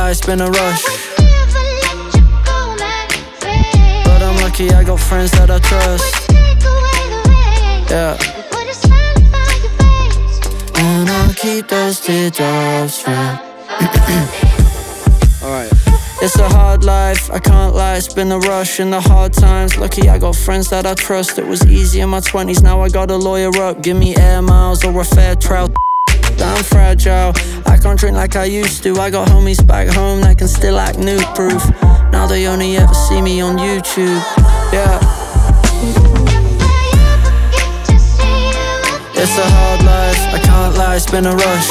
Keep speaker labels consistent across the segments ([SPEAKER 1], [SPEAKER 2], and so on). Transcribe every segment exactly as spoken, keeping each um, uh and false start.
[SPEAKER 1] lie, it's been a rush. But I'm lucky I got friends that I trust. Yeah. And I'll keep those teardrops from Alright. It's a hard life, I can't lie, it's been a rush in the hard times. Lucky I got friends that I trust. It was easy in my twenties, now I gotta lawyer up. Give me air miles or a fair trial. I'm fragile, I can't drink like I used to. I got homies back home that can still act nude proof. Now they only ever see me on YouTube. Yeah. It's a hard life, I can't lie, it's been a rush.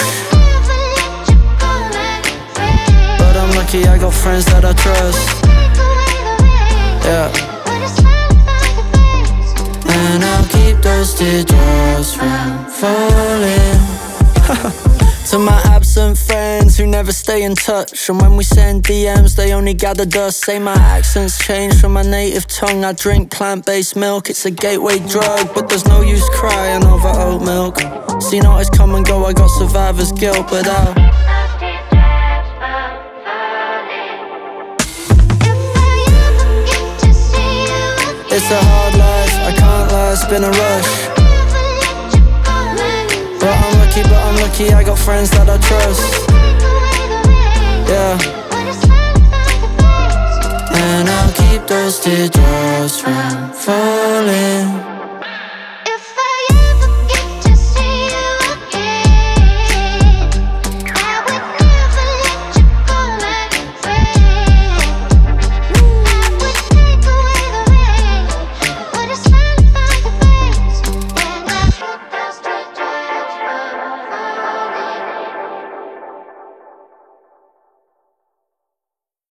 [SPEAKER 1] But I'm lucky I got friends that I trust. Yeah. And I'll keep those teardrops from falling. To my absent friends who never stay in touch, and when we send D Ms they only gather dust. Say my accent's changed from my native tongue. I drink plant-based milk, it's a gateway drug, but there's no use crying over oat milk. Seen artists come and go, I got survivor's guilt, but I'll It's a hard life, I can't lie, it's been a rush. But I'm lucky, but I'm lucky I got friends that I trust. Yeah. And I'll keep those teardrops from falling.